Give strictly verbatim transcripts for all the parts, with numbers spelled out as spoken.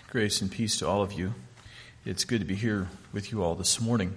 Grace and peace to all of you. It's good to be here with you all this morning.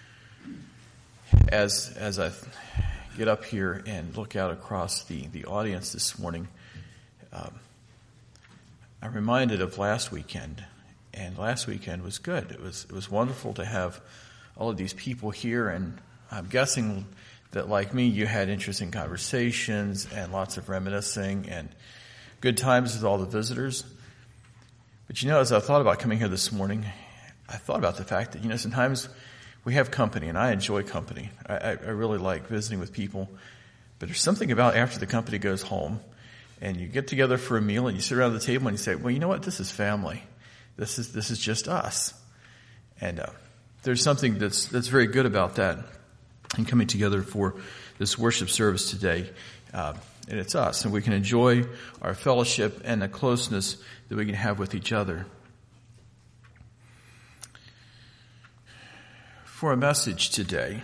As as I get up here and look out across the, the audience this morning, um, I'm reminded of last weekend. And last weekend was good. It was it was wonderful to have all of these people here, and I'm guessing that, like me, you had interesting conversations and lots of reminiscing and good times with all the visitors. But you know, as I thought about coming here this morning, I thought about the fact that, you know, sometimes we have company, and I enjoy company. I, I, I really like visiting with people. But there's something about after the company goes home, and you get together for a meal, and you sit around the table, and you say, well, you know what? This is family. This is this is just us. And uh, there's something that's that's very good about that, and coming together for this worship service today. Uh, and it's us, and we can enjoy our fellowship and the closeness that we can have with each other. For a message today,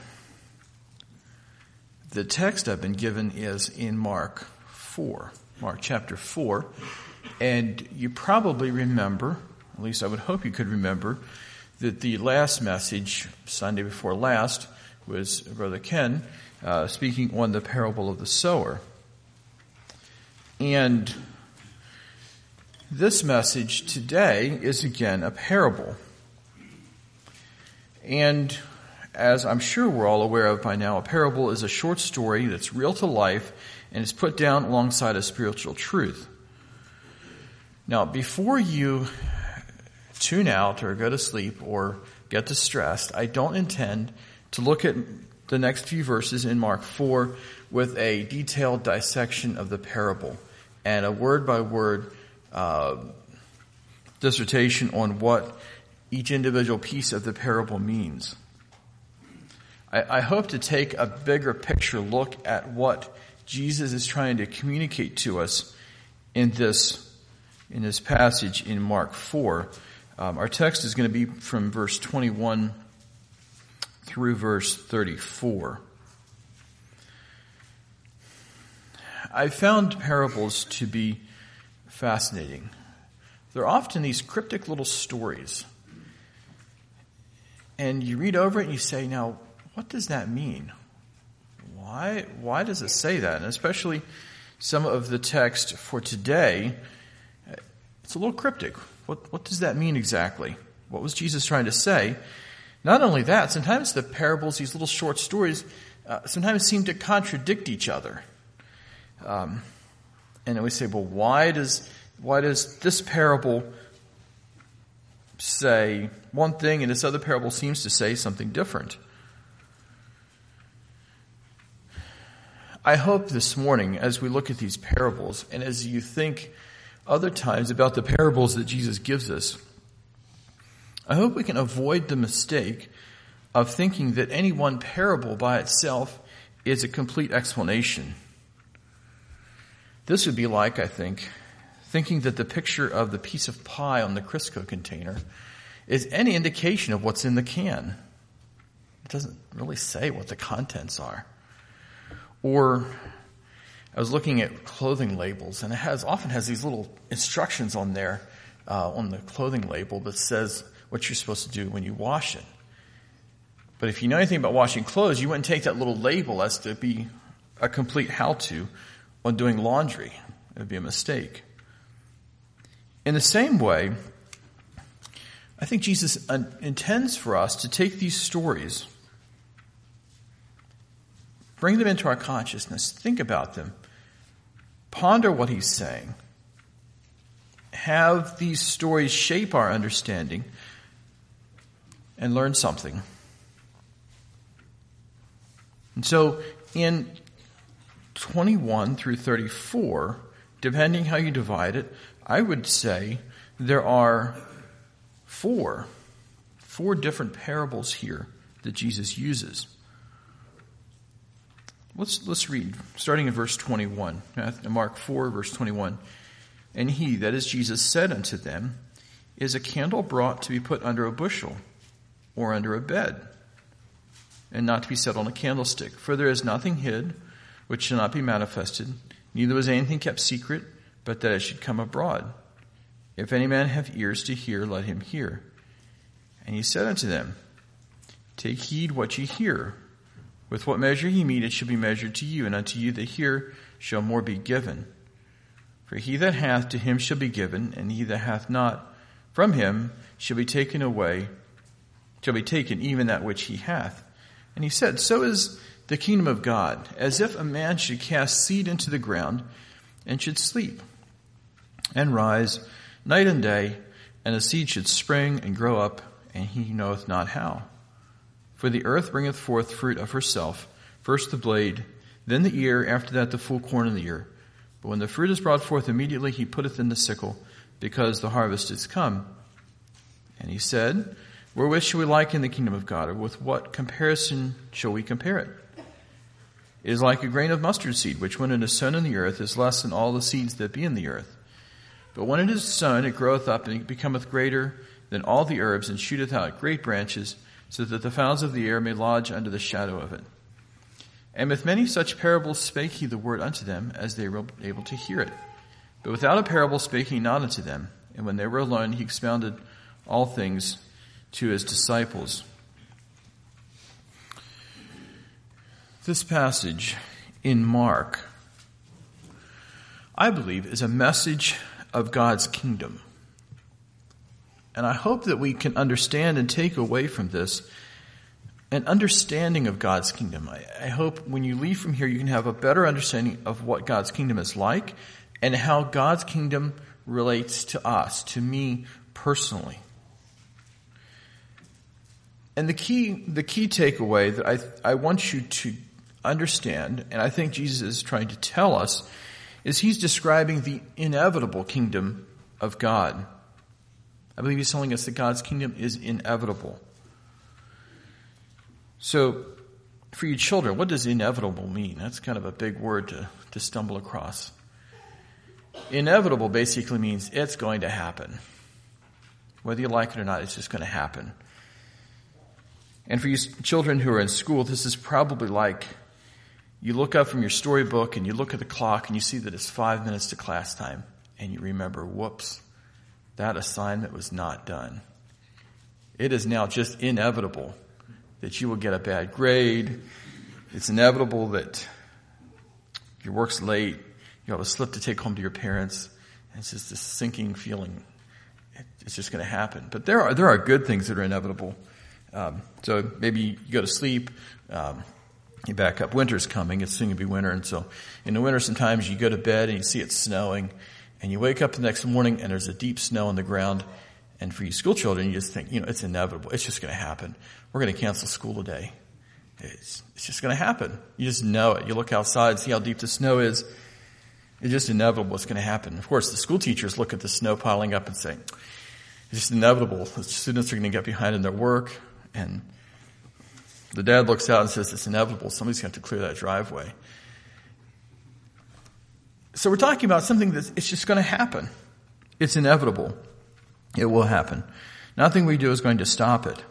the text I've been given is in Mark four, Mark chapter four, and you probably remember, at least I would hope you could remember, that the last message, Sunday before last, was Brother Ken uh, speaking on the parable of the sower. And this message today is again a parable. And as I'm sure we're all aware of by now, a parable is a short story that's real to life and is put down alongside a spiritual truth. Now, before you tune out or go to sleep or get distressed, I don't intend to look at the next few verses in Mark four with a detailed dissection of the parable and a word-by-word uh, dissertation on what each individual piece of the parable means. I, I hope to take a bigger picture look at what Jesus is trying to communicate to us in this in this passage in Mark four. Um, our text is going to be from verse twenty-one through verse thirty-four. I found parables to be fascinating. They're often these cryptic little stories. And you read over it and you say, now, what does that mean? Why, why does it say that? And especially some of the text for today, it's a little cryptic. What, what does that mean exactly? What was Jesus trying to say? Not only that, sometimes the parables, these little short stories, uh, sometimes seem to contradict each other. Um, and then we say, well, why does why does this parable say one thing and this other parable seems to say something different? I hope this morning, as we look at these parables, and as you think other times about the parables that Jesus gives us, I hope we can avoid the mistake of thinking that any one parable by itself is a complete explanation. This would be like, I think, thinking that the picture of the piece of pie on the Crisco container is any indication of what's in the can. It doesn't really say what the contents are. Or I was looking at clothing labels, and it has often has these little instructions on there, uh, on the clothing label that says what you're supposed to do when you wash it. But if you know anything about washing clothes, you wouldn't take that little label as to be a complete how-to on doing laundry. It would be a mistake. In the same way, I think Jesus intends for us to take these stories, bring them into our consciousness, think about them, ponder what he's saying, have these stories shape our understanding, and learn something. And so in twenty-one through thirty-four, depending how you divide it, I would say there are four, four different parables here that Jesus uses. Let's let's read, starting in verse twenty-one, Mark four, verse twenty-one. And he, that is Jesus, said unto them, is a candle brought to be put under a bushel or under a bed, and not to be set on a candlestick? For there is nothing hid which shall not be manifested, neither was anything kept secret, but that it should come abroad. If any man have ears to hear, let him hear. And he said unto them, Take heed what ye hear. With what measure ye mete, it shall be measured to you, and unto you that hear shall more be given. For he that hath, to him shall be given, and he that hath not, from him shall be taken away, shall be taken even that which he hath. And he said, So is the kingdom of God, as if a man should cast seed into the ground, and should sleep, and rise night and day, and the seed should spring and grow up, and he knoweth not how. For the earth bringeth forth fruit of herself, first the blade, then the ear, after that the full corn in the ear. But when the fruit is brought forth, immediately he putteth in the sickle, because the harvest is come. And he said, Wherewith shall we liken the kingdom of God, or with what comparison shall we compare it? It is like a grain of mustard seed, which when it is sown in the earth is less than all the seeds that be in the earth. But when it is sown, it groweth up, and it becometh greater than all the herbs, and shooteth out great branches, so that the fowls of the air may lodge under the shadow of it. And with many such parables spake he the word unto them, as they were able to hear it. But without a parable spake he not unto them. And when they were alone, he expounded all things to his disciples. This passage in Mark, I believe, is a message of God's kingdom. And I hope that we can understand and take away from this an understanding of God's kingdom. I, I hope when you leave from here, you can have a better understanding of what God's kingdom is like and how God's kingdom relates to us, to me personally. And the key, the key takeaway that I, I want you to understand, and I think Jesus is trying to tell us, is he's describing the inevitable kingdom of God. I believe he's telling us that God's kingdom is inevitable. So, for you children, what does inevitable mean? That's kind of a big word to, to stumble across. Inevitable basically means it's going to happen. Whether you like it or not, it's just going to happen. And for you children who are in school, this is probably like you look up from your storybook and you look at the clock and you see that it's five minutes to class time. And you remember, whoops, that assignment was not done. It is now just inevitable that you will get a bad grade. It's inevitable that your work's late. You have a slip to take home to your parents. And it's just this sinking feeling. It's just going to happen. But there are there are good things that are inevitable. Um, so maybe you go to sleep. Um, you back up. Winter's coming. It's soon to be winter. And so in the winter, sometimes you go to bed and you see it snowing. And you wake up the next morning and there's a deep snow on the ground. And for you school children, you just think, you know, it's inevitable. It's just going to happen. We're going to cancel school today. It's, it's just going to happen. You just know it. You look outside, see how deep the snow is. It's just inevitable what's going to happen. Of course, the school teachers look at the snow piling up and say, it's just inevitable. The students are going to get behind in their work. And the dad looks out and says, it's inevitable. Somebody's going to have to clear that driveway. So we're talking about something that it's just going to happen. It's inevitable. It will happen. Nothing we do is going to stop it.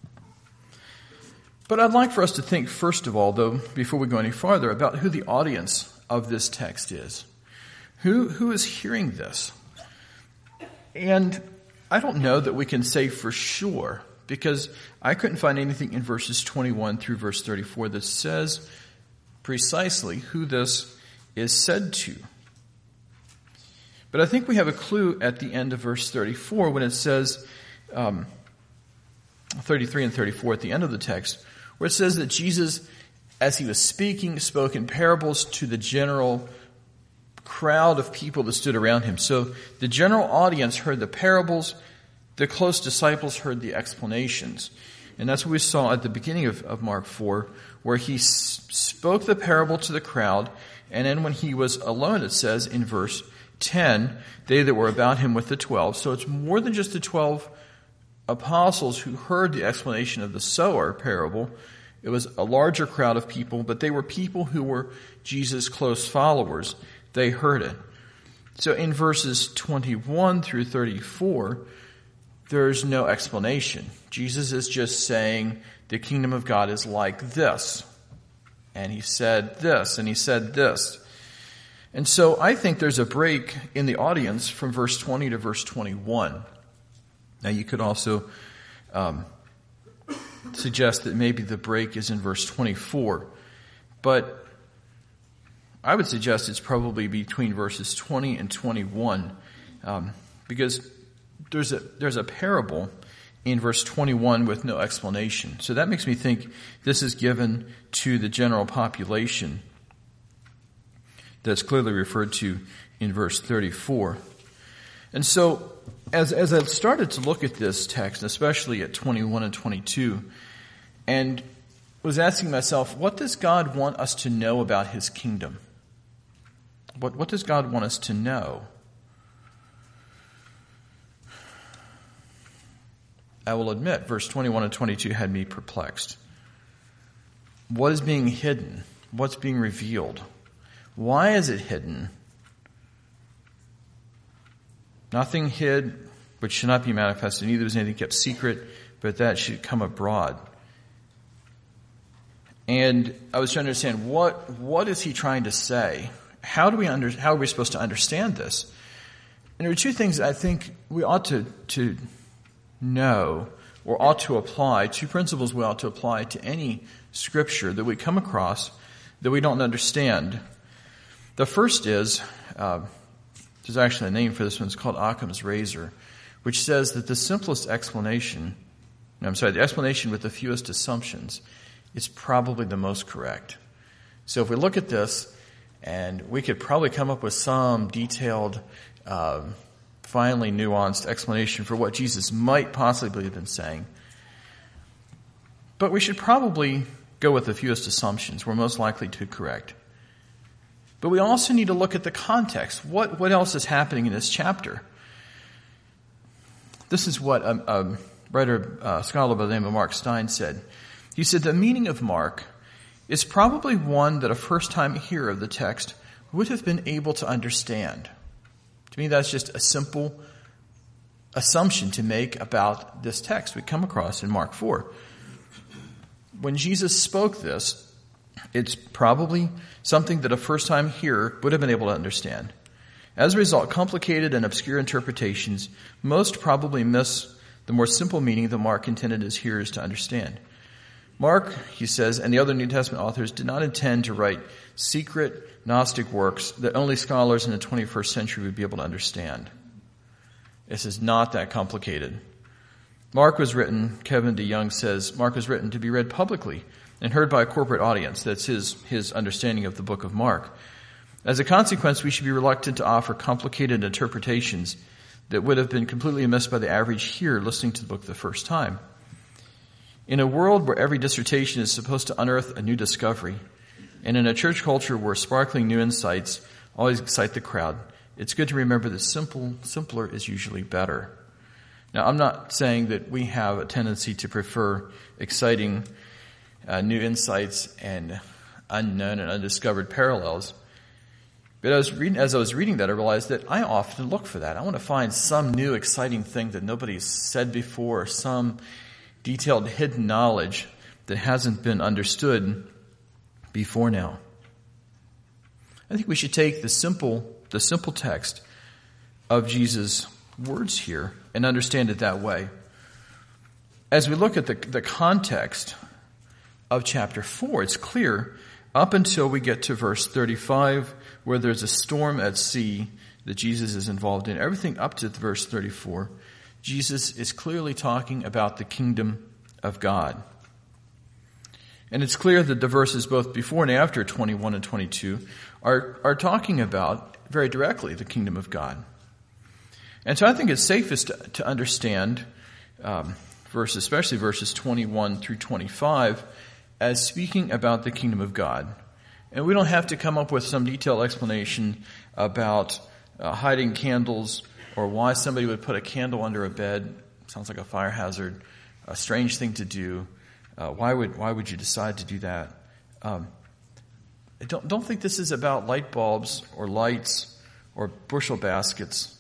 But I'd like for us to think, first of all, though, before we go any farther, about who the audience of this text is. Who, who is hearing this? And I don't know that we can say for sure, because I couldn't find anything in verses twenty-one through verse thirty-four that says precisely who this is said to. But I think we have a clue at the end of verse thirty-four when it says, um, thirty-three and thirty-four at the end of the text, where it says that Jesus, as he was speaking, spoke in parables to the general crowd of people that stood around him. So the general audience heard the parables, the close disciples heard the explanations. And that's what we saw at the beginning of, of Mark four, where he s- spoke the parable to the crowd, and then when he was alone, it says in verse ten, they that were about him with the twelve. So it's more than just the twelve apostles who heard the explanation of the sower parable. It was a larger crowd of people, but they were people who were Jesus' close followers. They heard it. So in verses twenty-one through thirty-four, there's no explanation. Jesus is just saying the kingdom of God is like this. And he said this, and he said this. And so I think there's a break in the audience from verse twenty to verse twenty-one. Now you could also um, suggest that maybe the break is in verse twenty-four. But I would suggest it's probably between verses twenty and twenty-one. Um, because there's a, there's a parable in verse twenty-one with no explanation. So that makes me think this is given to the general population that's clearly referred to in verse thirty-four. And so as, as I started to look at this text, especially at twenty-one and twenty-two, and was asking myself, what does God want us to know about his kingdom? What, what does God want us to know? I will admit, verse twenty-one and twenty-two had me perplexed. What is being hidden? What's being revealed? Why is it hidden? Nothing hid which should not be manifested, neither was anything kept secret, but that should come abroad. And I was trying to understand, what what is he trying to say? How do we under, how are we supposed to understand this? And there are two things I think we ought to, to know or ought to apply, two principles we ought to apply to any scripture that we come across that we don't understand. The first is, uh, there's actually a name for this one, it's called Occam's razor, which says that the simplest explanation, no, I'm sorry, the explanation with the fewest assumptions is probably the most correct. So if we look at this, and we could probably come up with some detailed, uh, finely nuanced explanation for what Jesus might possibly have been saying. But we should probably go with the fewest assumptions. We're most likely to be correct. But we also need to look at the context. What, what else is happening in this chapter? This is what a, a writer, a scholar by the name of Mark Stein said. He said, the meaning of Mark is probably one that a first-time hearer of the text would have been able to understand. To me, that's just a simple assumption to make about this text we come across in Mark four. When Jesus spoke this, it's probably something that a first-time hearer would have been able to understand. As a result, complicated and obscure interpretations most probably miss the more simple meaning that Mark intended his hearers to understand. Mark, he says, and the other New Testament authors did not intend to write secret Gnostic works that only scholars in the twenty-first century would be able to understand. This is not that complicated. Mark was written, Kevin DeYoung says, Mark was written to be read publicly and heard by a corporate audience. That's his, his understanding of the book of Mark. As a consequence, we should be reluctant to offer complicated interpretations that would have been completely missed by the average hearer listening to the book the first time. In a world where every dissertation is supposed to unearth a new discovery, and in a church culture where sparkling new insights always excite the crowd, it's good to remember that simple, simpler is usually better. Now, I'm not saying that we have a tendency to prefer exciting uh, new insights and unknown and undiscovered parallels. But I was reading, as I was reading that, I realized that I often look for that. I want to find some new exciting thing that nobody's said before, some detailed hidden knowledge that hasn't been understood before now. I think we should take the simple, the simple text of Jesus' words here and understand it that way. As we look at the, the context of chapter four, it's clear up until we get to verse thirty-five, where there's a storm at sea that Jesus is involved in. Everything up to verse thirty-four, Jesus is clearly talking about the kingdom of God. And it's clear that the verses both before and after twenty-one and twenty-two are, are talking about very directly the kingdom of God. And so I think it's safest to, to understand um, verses, especially verses twenty-one through twenty-five, as speaking about the kingdom of God. And we don't have to come up with some detailed explanation about uh, hiding candles or why somebody would put a candle under a bed. Sounds like a fire hazard, a strange thing to do. Uh, why would why would you decide to do that? Um, I don't don't think this is about light bulbs or lights or bushel baskets.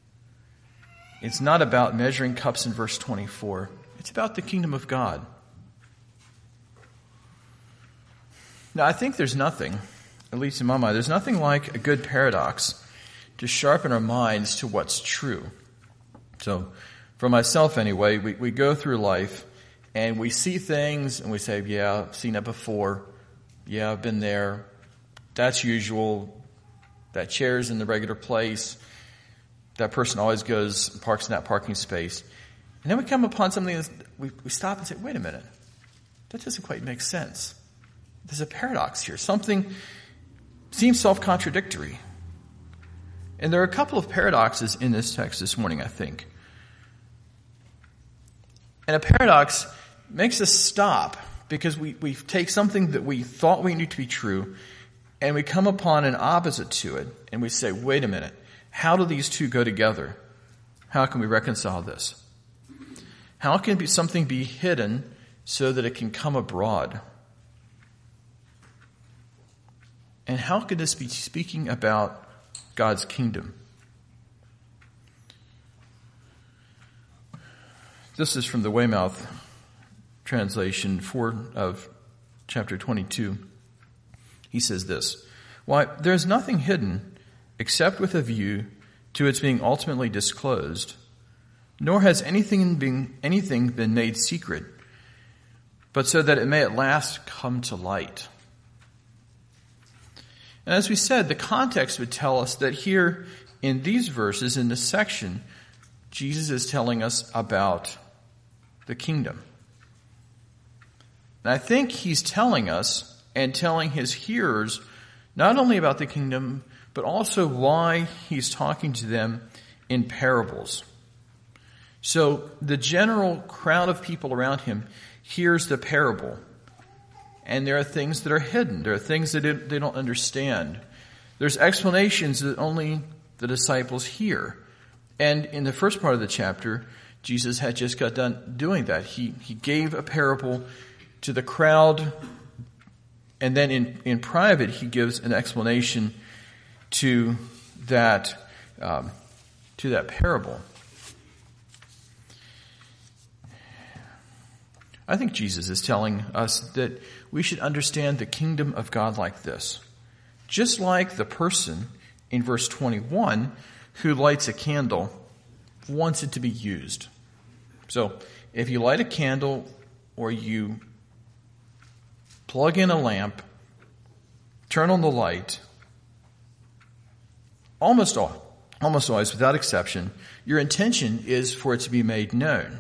It's not about measuring cups in verse twenty-four. It's about the kingdom of God. Now, I think there's nothing at least in my mind, there's nothing like a good paradox to sharpen our minds to what's true. So, for myself anyway, we, we go through life and we see things and we say, yeah, I've seen that before. Yeah, I've been there. That's usual. That chair's in the regular place. That person always goes and parks in that parking space. And then we come upon something that we, we stop and say, wait a minute. That doesn't quite make sense. There's a paradox here. Something seems self-contradictory. And there are a couple of paradoxes in this text this morning, I think. And a paradox makes us stop because we, we take something that we thought we knew to be true and we come upon an opposite to it and we say, wait a minute, how do these two go together? How can we reconcile this? How can be something be hidden so that it can come abroad? And how could this be speaking about God's kingdom? This is from the Weymouth translation four of chapter twenty-two. He says this, "Why, there is nothing hidden except with a view to its being ultimately disclosed, nor has anything been, anything been made secret, but so that it may at last come to light." And as we said, the context would tell us that here in these verses, in this section, Jesus is telling us about the kingdom. And I think he's telling us and telling his hearers not only about the kingdom, but also why he's talking to them in parables. So the general crowd of people around him hears the parable. And there are things that are hidden. There are things that they don't understand. There's explanations that only the disciples hear. And in the first part of the chapter, Jesus had just got done doing that. He he gave a parable to the crowd, and then in, in private he gives an explanation to that um, to that parable. I think Jesus is telling us that we should understand the kingdom of God like this. Just like the person in verse twenty-one who lights a candle wants it to be used. So if you light a candle or you plug in a lamp, turn on the light, almost all, almost always without exception, your intention is for it to be made known.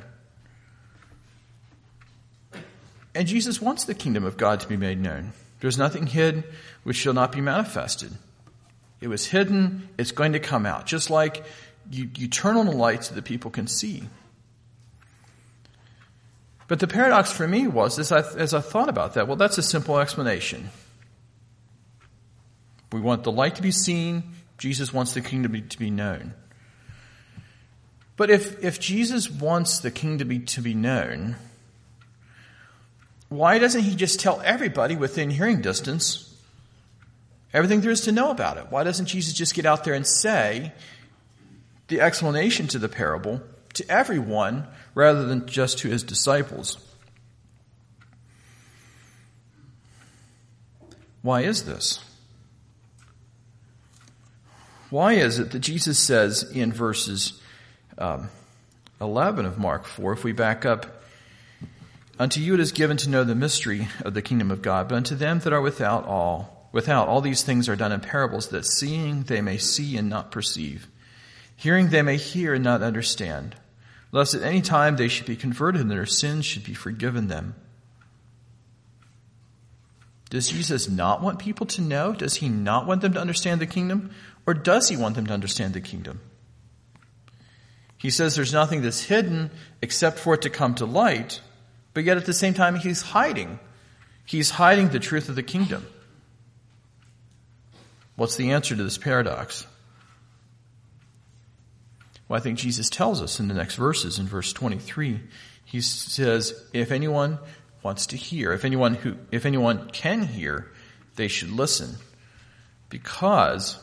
And Jesus wants the kingdom of God to be made known. There's nothing hid which shall not be manifested. It was hidden, it's going to come out. Just like you, you turn on the light so that people can see. But the paradox for me was, as I, as I thought about that, well, that's a simple explanation. We want the light to be seen. Jesus wants the kingdom to be, to be known. But if, if Jesus wants the kingdom to be, to be known, why doesn't he just tell everybody within hearing distance everything there is to know about it? Why doesn't Jesus just get out there and say the explanation to the parable to everyone rather than just to his disciples? Why is this? Why is it that Jesus says in verses um, eleven of Mark four, if we back up, "Unto you it is given to know the mystery of the kingdom of God, but unto them that are without all, without all these things are done in parables, that seeing they may see and not perceive, hearing they may hear and not understand, lest at any time they should be converted and their sins should be forgiven them." Does Jesus not want people to know? Does he not want them to understand the kingdom? Or does he want them to understand the kingdom? He says there's nothing that's hidden except for it to come to light, but yet at the same time he's hiding. He's hiding the truth of the kingdom. What's the answer to this paradox? Well, I think Jesus tells us in the next verses. In verse twenty-three, he says, if anyone wants to hear, if anyone who, if anyone can hear, they should listen. Because,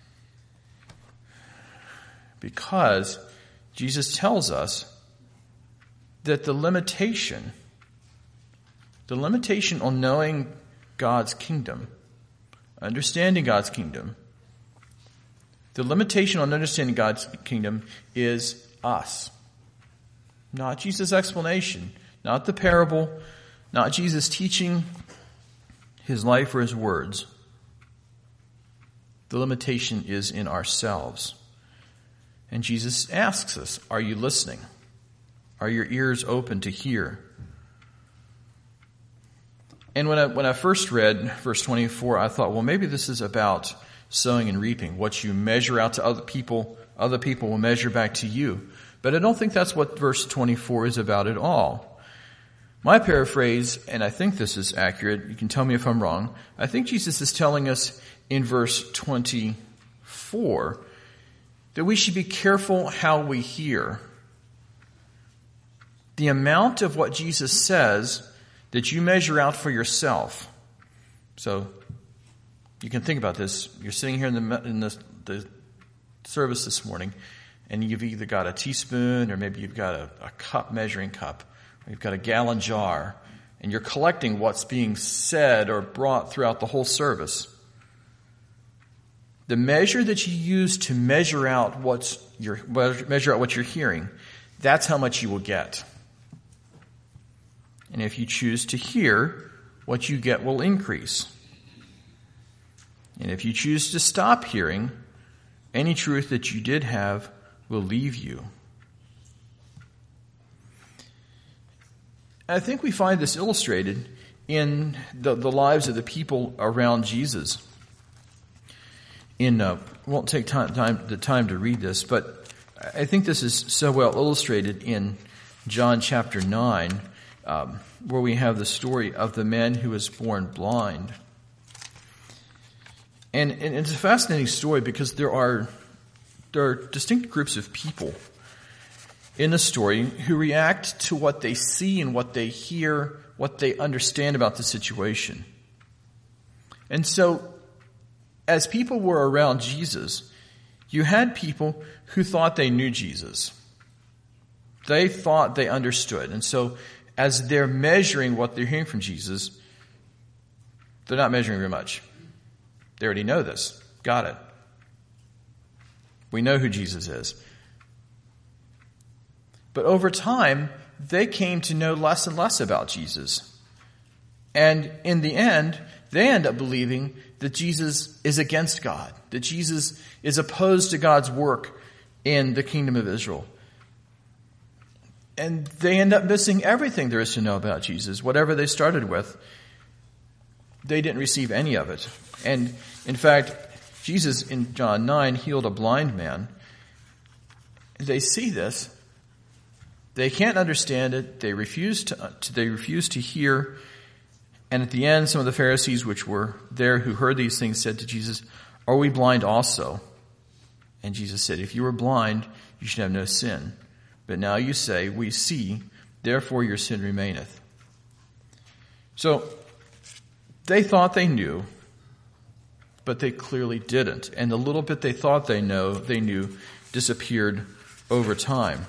because Jesus tells us that the limitation, the limitation on knowing God's kingdom, understanding God's kingdom, the limitation on understanding God's kingdom is us. Not Jesus' explanation, not the parable, not Jesus teaching his life or his words. The limitation is in ourselves. And Jesus asks us, are you listening? Are your ears open to hear? And when I, when I first read verse twenty-four, I thought, well, maybe this is about sowing and reaping. What you measure out to other people, other people will measure back to you. But I don't think that's what verse twenty-four is about at all. My paraphrase, and I think this is accurate, you can tell me if I'm wrong, I think Jesus is telling us in verse twenty-four that we should be careful how we hear. The amount of what Jesus says that you measure out for yourself. So you can think about this. You're sitting here in the in the, the service this morning, and you've either got a teaspoon or maybe you've got a, a cup, measuring cup, or you've got a gallon jar, and you're collecting what's being said or brought throughout the whole service. The measure that you use to measure out what's you're, measure out what you're hearing, that's how much you will get. And if you choose to hear, what you get will increase. And if you choose to stop hearing, any truth that you did have will leave you. I think we find this illustrated in the, the lives of the people around Jesus. In uh, won't take time, time the time to read this, but I think this is so well illustrated in John chapter nine, um, where we have the story of the man who was born blind. And, and it's a fascinating story because there are there are distinct groups of people in the story who react to what they see and what they hear, what they understand about the situation. And so, as people were around Jesus, you had people who thought they knew Jesus. They thought they understood. And so, as they're measuring what they're hearing from Jesus, they're not measuring very much. They already know this. Got it. We know who Jesus is. But over time, they came to know less and less about Jesus. And in the end, they end up believing that Jesus is against God, that Jesus is opposed to God's work in the kingdom of Israel. And they end up missing everything there is to know about Jesus. Whatever they started with, they didn't receive any of it. And in fact, Jesus in John nine healed a blind man. They see this. They can't understand it. They refuse to, they refuse to hear. And at the end, some of the Pharisees which were there who heard these things said to Jesus, "Are we blind also?" And Jesus said, "If you were blind, you should have no sin. But now you say, 'We see, therefore your sin remaineth.'" So they thought they knew, but they clearly didn't. And the little bit they thought they know, they knew disappeared over time.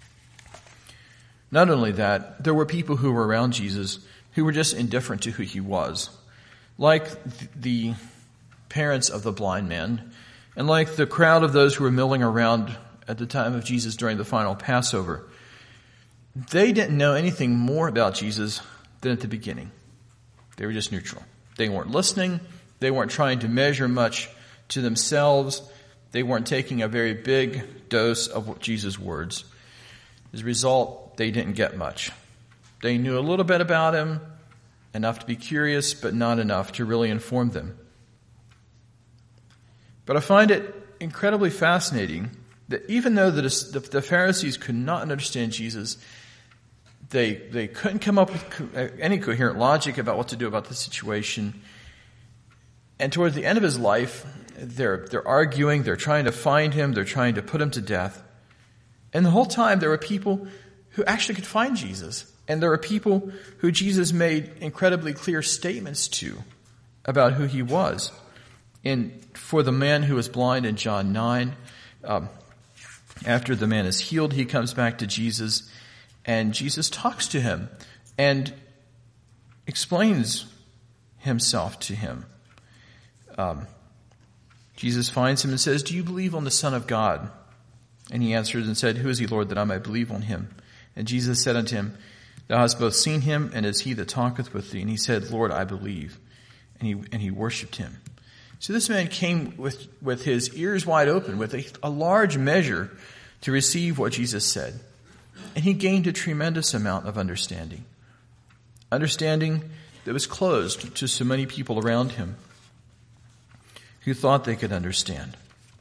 Not only that, there were people who were around Jesus who were just indifferent to who he was. Like the parents of the blind man, and like the crowd of those who were milling around at the time of Jesus during the final Passover. They didn't know anything more about Jesus than at the beginning. They were just neutral. They weren't listening. They weren't trying to measure much to themselves. They weren't taking a very big dose of Jesus' words. As a result, they didn't get much. They knew a little bit about him, enough to be curious, but not enough to really inform them. But I find it incredibly fascinating that even though the, the Pharisees could not understand Jesus, they they couldn't come up with any coherent logic about what to do about the situation. And toward the end of his life, they're they're arguing, they're trying to find him, they're trying to put him to death. And the whole time there were people who actually could find Jesus. And there were people who Jesus made incredibly clear statements to about who he was. And for the man who was blind in John nine, um, after the man is healed, he comes back to Jesus, and Jesus talks to him and explains himself to him. um, Jesus finds him and says, "Do you believe on the Son of God?" And he answered and said, "Who is he, Lord, that I might believe on him?" And Jesus said unto him, "Thou hast both seen him, and it is he that talketh with thee." And he said, "Lord, I believe." And he and he worshipped him. So this man came with, with his ears wide open, with a, a large measure to receive what Jesus said. And he gained a tremendous amount of understanding. Understanding that was closed to so many people around him who thought they could understand.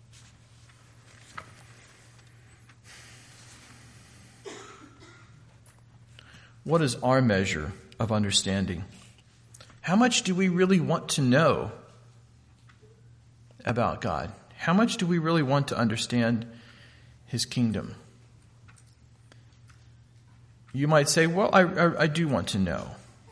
What is our measure of understanding? How much do we really want to know about God? How much do we really want to understand his kingdom? You might say, well, I, I, I do want to know.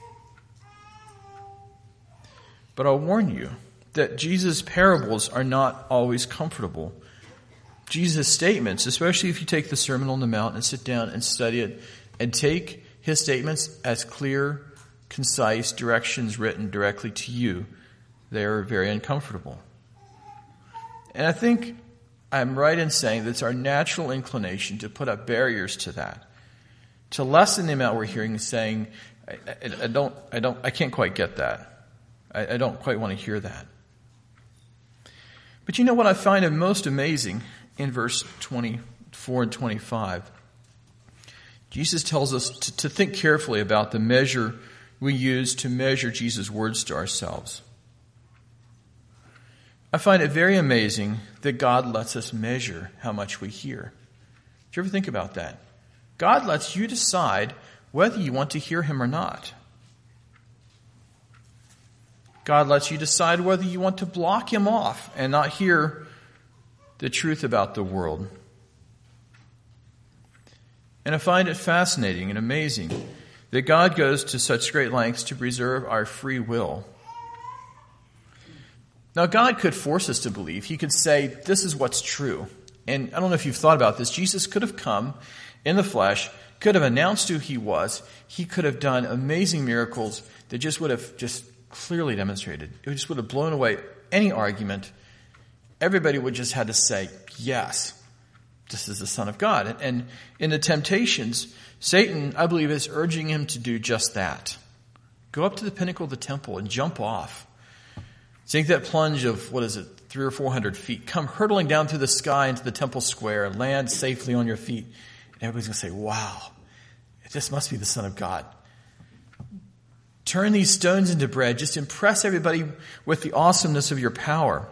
But I'll warn you that Jesus' parables are not always comfortable. Jesus' statements, especially if you take the Sermon on the Mount and sit down and study it and take his statements as clear, concise directions written directly to you, they are very uncomfortable. And I think I'm right in saying that it's our natural inclination to put up barriers to that, to lessen the amount we're hearing and saying, I, I, I don't, I don't, I can't quite get that. I, I don't quite want to hear that. But you know what I find most amazing in verse twenty-four and twenty-five? Jesus tells us to, to think carefully about the measure we use to measure Jesus' words to ourselves. I find it very amazing that God lets us measure how much we hear. Do you ever think about that? God lets you decide whether you want to hear him or not. God lets you decide whether you want to block him off and not hear the truth about the world. And I find it fascinating and amazing that God goes to such great lengths to preserve our free will. Now, God could force us to believe. He could say, this is what's true. And I don't know if you've thought about this. Jesus could have come in the flesh, could have announced who he was. He could have done amazing miracles that just would have just clearly demonstrated. It just would have blown away any argument. Everybody would just have to say, yes, this is the Son of God. And, and in the temptations, Satan, I believe, is urging him to do just that. Go up to the pinnacle of the temple and jump off. Take that plunge of, what is it, three or four hundred feet. Come hurtling down through the sky into the temple square and land safely on your feet. And everybody's going to say, wow, this must be the Son of God. Turn these stones into bread. Just impress everybody with the awesomeness of your power.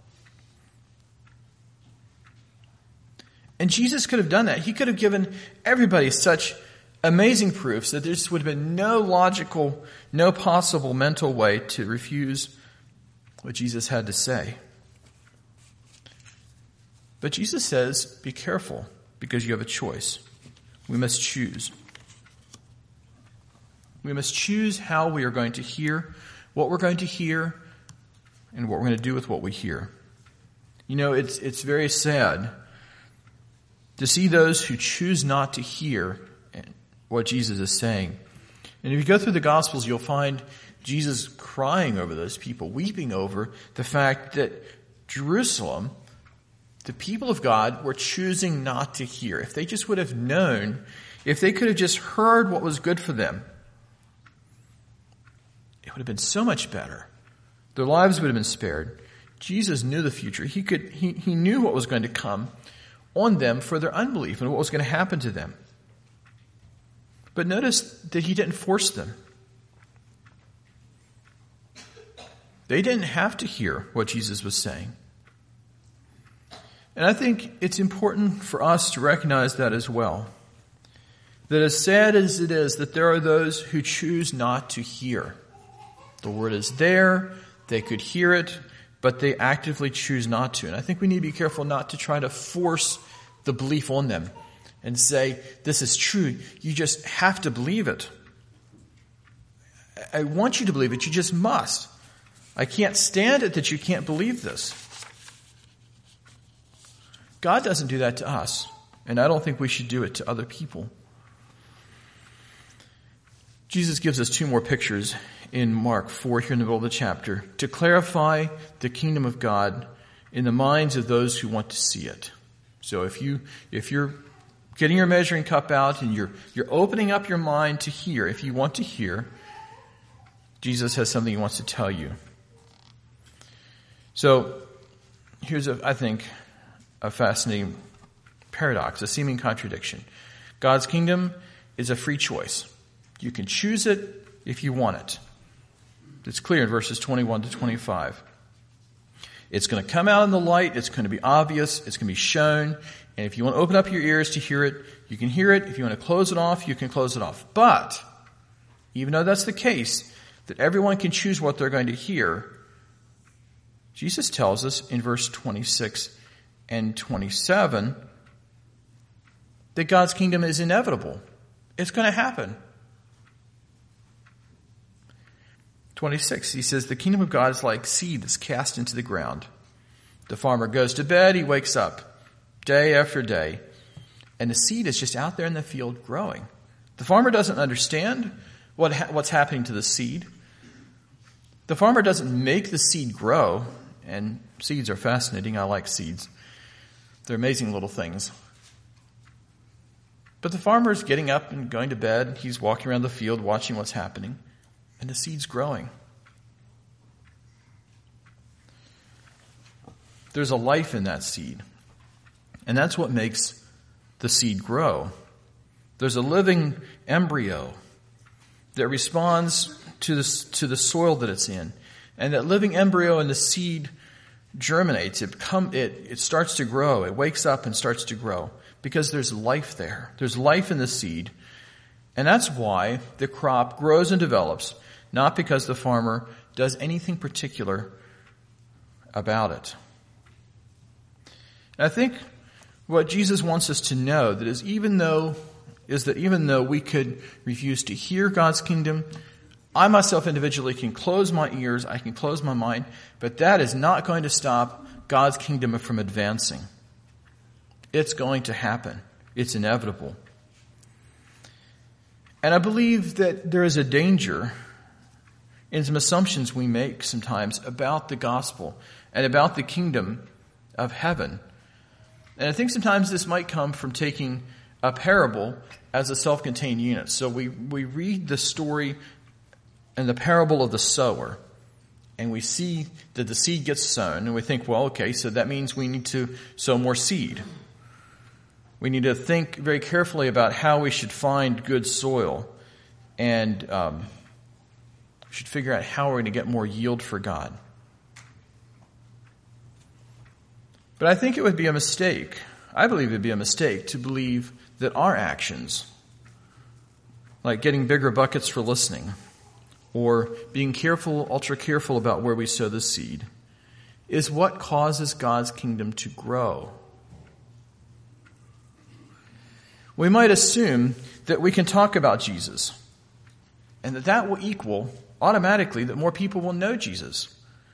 And Jesus could have done that. He could have given everybody such amazing proofs that there just would have been no logical, no possible mental way to refuse what Jesus had to say. But Jesus says, be careful, because you have a choice. We must choose. We must choose how we are going to hear, what we're going to hear, and what we're going to do with what we hear. You know, it's it's very sad to see those who choose not to hear what Jesus is saying. And if you go through the Gospels, you'll find Jesus crying over those people, weeping over the fact that Jerusalem, the people of God, were choosing not to hear. If they just would have known, if they could have just heard what was good for them, it would have been so much better. Their lives would have been spared. Jesus knew the future. He could, he, he knew what was going to come on them for their unbelief and what was going to happen to them. But notice that he didn't force them. They didn't have to hear what Jesus was saying. And I think it's important for us to recognize that as well. That as sad as it is that there are those who choose not to hear. The word is there, they could hear it, but they actively choose not to. And I think we need to be careful not to try to force the belief on them and say, this is true, you just have to believe it. I want you to believe it, you just must. I can't stand it that you can't believe this. God doesn't do that to us, and I don't think we should do it to other people. Jesus gives us two more pictures in Mark four here in the middle of the chapter to clarify the kingdom of God in the minds of those who want to see it. So if you, if you're getting your measuring cup out and you're, you're opening up your mind to hear, if you want to hear, Jesus has something he wants to tell you. So here's, a, I think, a fascinating paradox, a seeming contradiction. God's kingdom is a free choice. You can choose it if you want it. It's clear in verses twenty-one to twenty-five. It's going to come out in the light. It's going to be obvious. It's going to be shown. And if you want to open up your ears to hear it, you can hear it. If you want to close it off, you can close it off. But even though that's the case, that everyone can choose what they're going to hear, Jesus tells us in verse twenty-six and twenty-seven that God's kingdom is inevitable. It's going to happen. twenty-six, he says, the kingdom of God is like seed that's cast into the ground. The farmer goes to bed, he wakes up day after day, and the seed is just out there in the field growing. The farmer doesn't understand what ha- what's happening to the seed. The farmer doesn't make the seed grow, and seeds are fascinating. I like seeds. They're amazing little things. But the farmer is getting up and going to bed. He's walking around the field watching what's happening, and the seed's growing. There's a life in that seed, and that's what makes the seed grow. There's a living embryo that responds to the, to the soil that it's in. And that living embryo in the seed germinates. It, come, it, it starts to grow. It wakes up and starts to grow because there's life there. There's life in the seed. And that's why the crop grows and develops, not because the farmer does anything particular about it. And I think what Jesus wants us to know that is even though is that even though we could refuse to hear God's kingdom, I myself individually can close my ears, I can close my mind, but that is not going to stop God's kingdom from advancing. It's going to happen. It's inevitable. And I believe that there is a danger in some assumptions we make sometimes about the gospel and about the kingdom of heaven. And I think sometimes this might come from taking a parable as a self-contained unit. So we, we read the story and the parable of the sower, and we see that the seed gets sown, and we think, well, okay, so that means we need to sow more seed. We need to think very carefully about how we should find good soil, and um, we should figure out how we're going to get more yield for God. But I think it would be a mistake, I believe it would be a mistake to believe that our actions, like getting bigger buckets for listening, or being careful, ultra careful about where we sow the seed, is what causes God's kingdom to grow. We might assume that we can talk about Jesus, and that that will equal automatically that more people will know Jesus.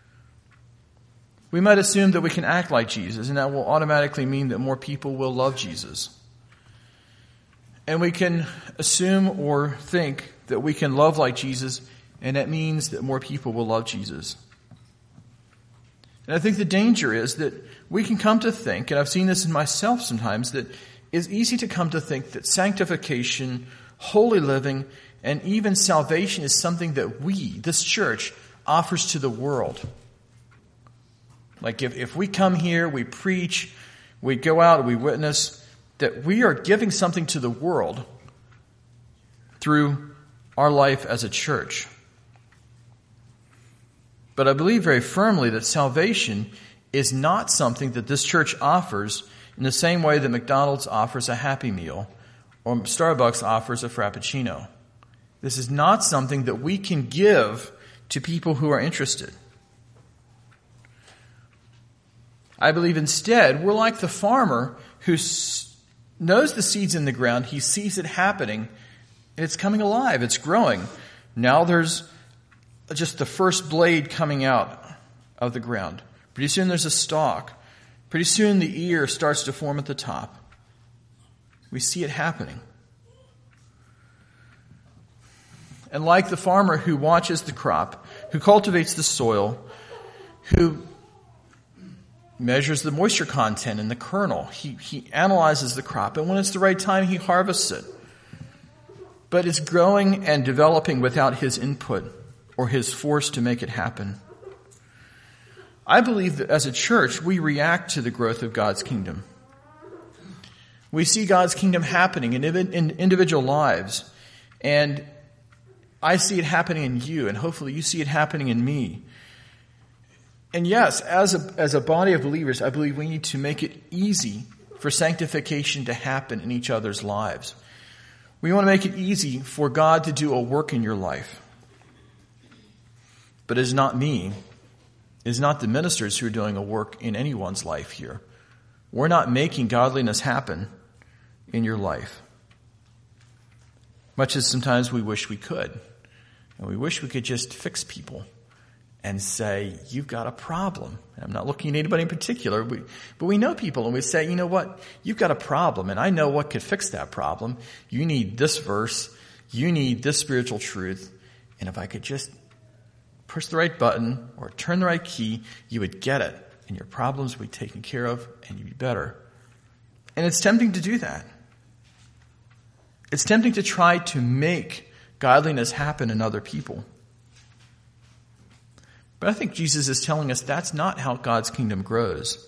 We might assume that we can act like Jesus, and that will automatically mean that more people will love Jesus. And we can assume or think that we can love like Jesus, and that means that more people will love Jesus. And I think the danger is that we can come to think, and I've seen this in myself sometimes, that it's easy to come to think that sanctification, holy living, and even salvation is something that we, this church, offers to the world. Like if, if we come here, we preach, we go out, we witness, that we are giving something to the world through our life as a church. But I believe very firmly that salvation is not something that this church offers in the same way that McDonald's offers a Happy Meal or Starbucks offers a Frappuccino. This is not something that we can give to people who are interested. I believe instead we're like the farmer who knows the seed's in the ground. He sees it happening, and it's coming alive. It's growing. Now there's just the first blade coming out of the ground. Pretty soon there's a stalk. Pretty soon the ear starts to form at the top. We see it happening. And like the farmer who watches the crop, who cultivates the soil, who measures the moisture content in the kernel, he, he analyzes the crop, and when it's the right time, he harvests it. But it's growing and developing without his input or his force to make it happen. I believe that as a church, we react to the growth of God's kingdom. We see God's kingdom happening in individual lives, and I see it happening in you, and hopefully you see it happening in me. And yes, as a, as a body of believers, I believe we need to make it easy for sanctification to happen in each other's lives. We want to make it easy for God to do a work in your life. But it's not me. It's not the ministers who are doing a work in anyone's life here. We're not making godliness happen in your life. Much as sometimes we wish we could. And we wish we could just fix people and say, you've got a problem. And I'm not looking at anybody in particular, we, but we know people and we say, you know what, you've got a problem and I know what could fix that problem. You need this verse, you need this spiritual truth, and if I could just push the right button or turn the right key, you would get it and your problems would be taken care of and you'd be better. And it's tempting to do that. It's tempting to try to make godliness happen in other people. But I think Jesus is telling us that's not how God's kingdom grows.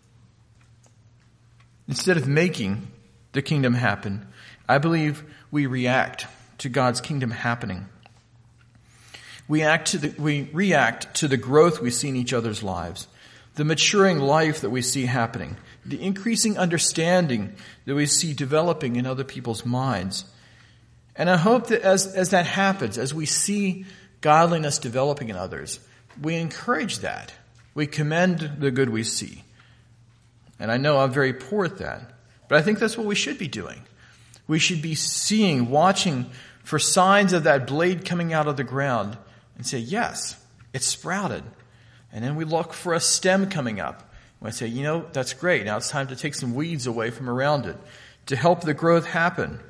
Instead of making the kingdom happen, I believe we react to God's kingdom happening. We act to the, we react to the growth we see in each other's lives, the maturing life that we see happening, the increasing understanding that we see developing in other people's minds. And I hope that as, as that happens, as we see godliness developing in others, we encourage that. We commend the good we see. And I know I'm very poor at that, but I think that's what we should be doing. We should be seeing, watching for signs of that blade coming out of the ground and say, yes, it's sprouted. And then we look for a stem coming up. We say, you know, that's great. Now it's time to take some weeds away from around it to help the growth happen.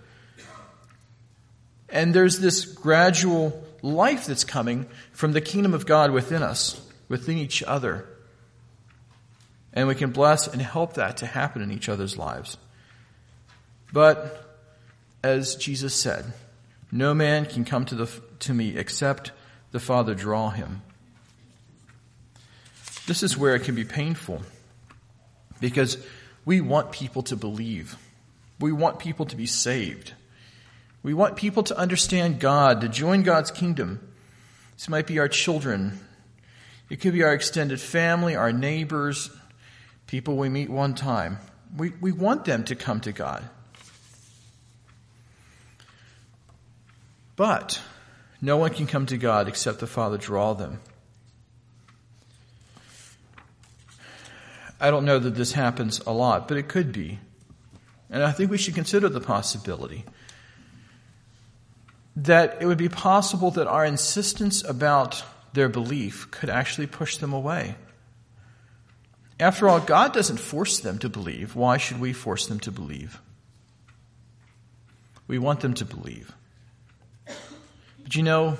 And there's this gradual life that's coming from the kingdom of God within us, within each other. And we can bless and help that to happen in each other's lives. But as Jesus said, no man can come to the to me except the Father draw him. This is where it can be painful because we want people to believe. We want people to be saved. We want people to understand God, to join God's kingdom. This might be our children. It could be our extended family, our neighbors, people we meet one time. We, we want them to come to God. But no one can come to God except the Father draw them. I don't know that this happens a lot, but it could be. And I think we should consider the possibility that it would be possible that our insistence about their belief could actually push them away. After all, God doesn't force them to believe. Why should we force them to believe? We want them to believe. But you know,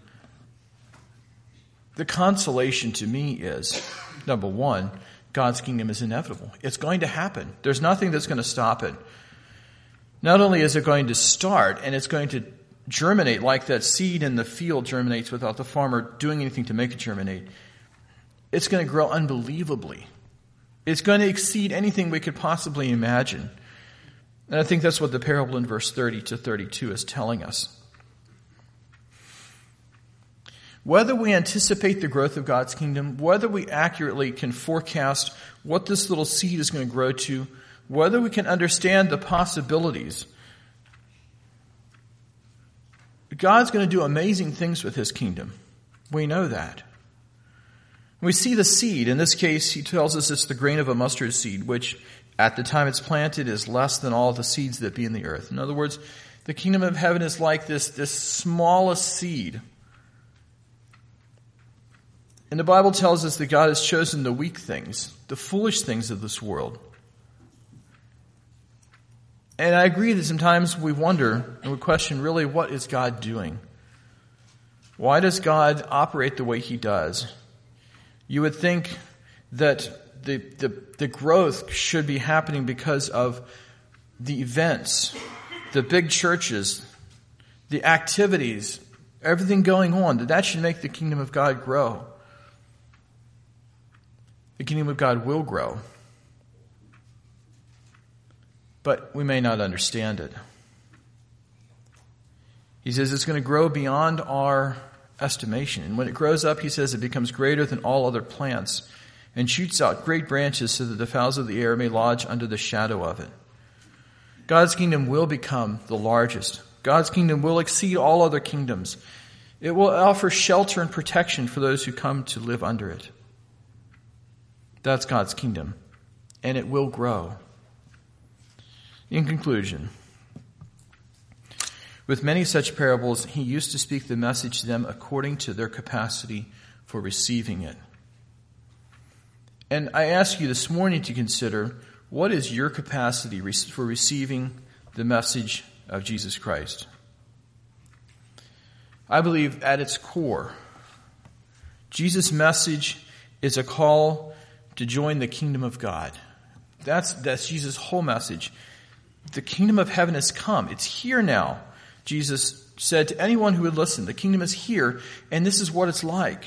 the consolation to me is, number one, God's kingdom is inevitable. It's going to happen. There's nothing that's going to stop it. Not only is it going to start, and it's going to germinate like that seed in the field germinates without the farmer doing anything to make it germinate, it's going to grow unbelievably. It's going to exceed anything we could possibly imagine. And I think that's what the parable in verse thirty to thirty-two is telling us. Whether we anticipate the growth of God's kingdom, whether we accurately can forecast what this little seed is going to grow to, whether we can understand the possibilities, God's going to do amazing things with his kingdom. We know that. We see the seed. In this case, he tells us it's the grain of a mustard seed, which at the time it's planted is less than all the seeds that be in the earth. In other words, the kingdom of heaven is like this, this smallest seed. And the Bible tells us that God has chosen the weak things, the foolish things of this world. And I agree that sometimes we wonder and we question, really, what is God doing? Why does God operate the way he does? You would think that the, the, the growth should be happening because of the events, the big churches, the activities, everything going on, that that should make the kingdom of God grow. The kingdom of God will grow. But we may not understand it. He says it's going to grow beyond our estimation. And when it grows up, he says it becomes greater than all other plants and shoots out great branches so that the fowls of the air may lodge under the shadow of it. God's kingdom will become the largest. God's kingdom will exceed all other kingdoms. It will offer shelter and protection for those who come to live under it. That's God's kingdom, and it will grow. In conclusion, with many such parables, he used to speak the message to them according to their capacity for receiving it. And I ask you this morning to consider, what is your capacity for receiving the message of Jesus Christ? I believe at its core, Jesus' message is a call to join the kingdom of God. That's, that's Jesus' whole message. The kingdom of heaven has come. It's here now. Jesus said to anyone who would listen, the kingdom is here, and this is what it's like.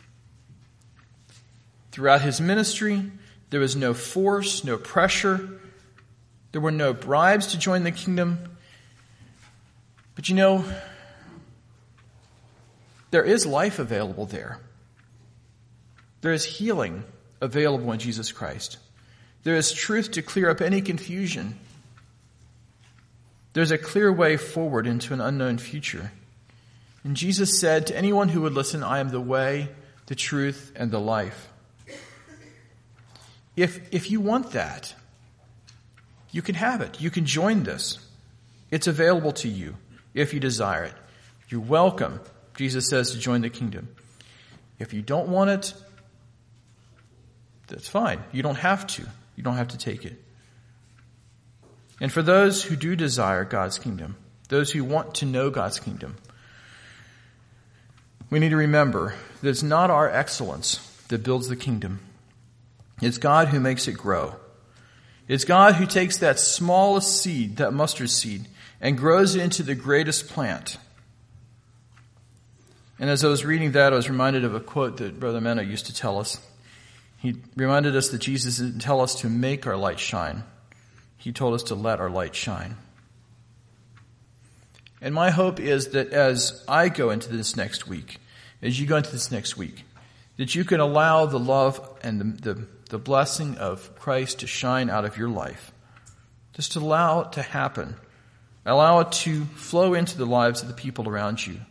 Throughout his ministry, there was no force, no pressure. There were no bribes to join the kingdom. But you know, there is life available there. There is healing available in Jesus Christ. There is truth to clear up any confusion. There's a clear way forward into an unknown future. And Jesus said to anyone who would listen, I am the way, the truth, and the life. If, if you want that, you can have it. You can join this. It's available to you if you desire it. You're welcome, Jesus says, to join the kingdom. If you don't want it, that's fine. You don't have to. You don't have to take it. And for those who do desire God's kingdom, those who want to know God's kingdom, we need to remember that it's not our excellence that builds the kingdom. It's God who makes it grow. It's God who takes that smallest seed, that mustard seed, and grows it into the greatest plant. And as I was reading that, I was reminded of a quote that Brother Mena used to tell us. He reminded us that Jesus didn't tell us to make our light shine. He told us to let our light shine. And my hope is that as I go into this next week, as you go into this next week, that you can allow the love and the, the, the blessing of Christ to shine out of your life. Just allow it to happen. Allow it to flow into the lives of the people around you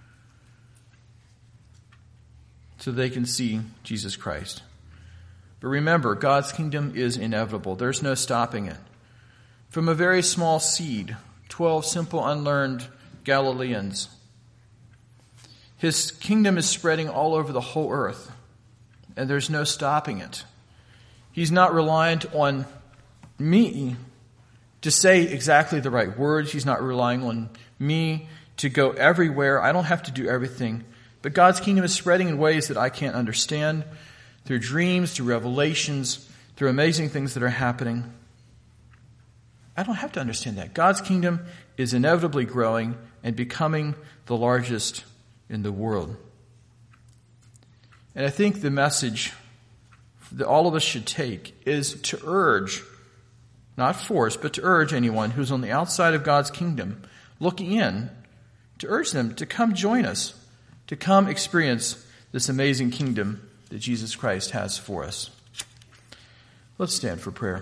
so they can see Jesus Christ. But remember, God's kingdom is inevitable. There's no stopping it. From a very small seed, twelve simple, unlearned Galileans, his kingdom is spreading all over the whole earth, and there's no stopping it. He's not reliant on me to say exactly the right words. He's not relying on me to go everywhere. I don't have to do everything. But God's kingdom is spreading in ways that I can't understand, through dreams, through revelations, through amazing things that are happening. I don't have to understand that. God's kingdom is inevitably growing and becoming the largest in the world. And I think the message that all of us should take is to urge, not force, but to urge anyone who's on the outside of God's kingdom, looking in, to urge them to come join us, to come experience this amazing kingdom that Jesus Christ has for us. Let's stand for prayer.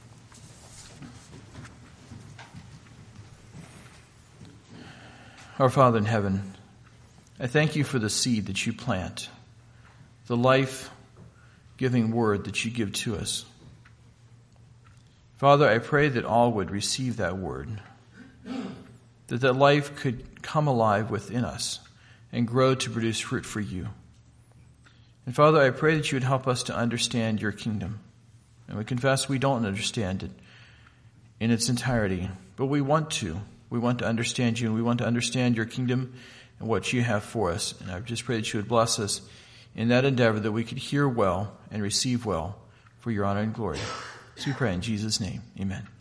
Our Father in heaven, I thank you for the seed that you plant, the life-giving word that you give to us. Father, I pray that all would receive that word, that that life could come alive within us and grow to produce fruit for you. And Father, I pray that you would help us to understand your kingdom. And we confess we don't understand it in its entirety, but we want to. We want to understand you, and we want to understand your kingdom and what you have for us. And I just pray that you would bless us in that endeavor, that we could hear well and receive well for your honor and glory. So we pray in Jesus' name. Amen.